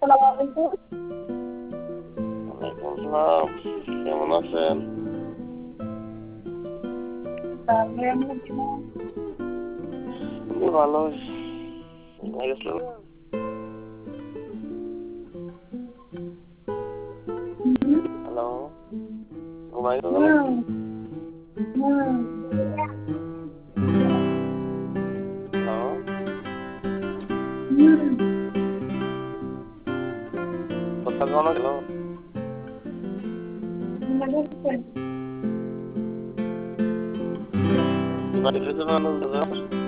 আসসালামু আলাইকুম। ওয়ালাইকুম আসসালাম। কেমন আছেন? আমি কেমন? আমি ভালো। ঘুমাই গেছিলেন? হ্যালো, ঘুমাই গেলেন নাকি? হ্যালো, কথা কও না কেন? এবার দেখেছো না আনন্দ বাজার?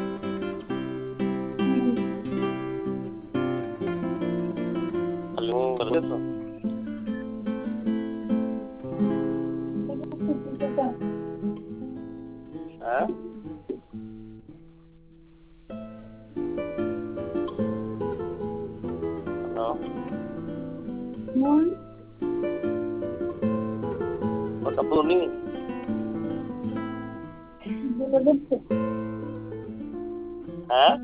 আলিমু করে গেছো? হ্যাঁ? হ্যালো, কথা বলনি? হ্যাঁ?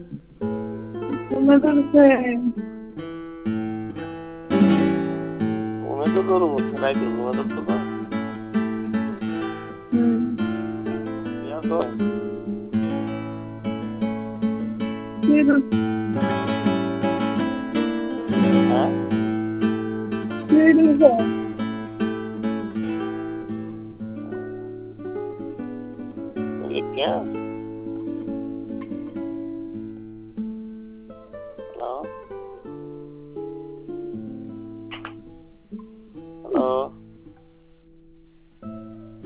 ঘুমে তো করবো, রাইতে ঘুমে ধরতো না? ইয়া কয়? হ্যাঁ? ये क्या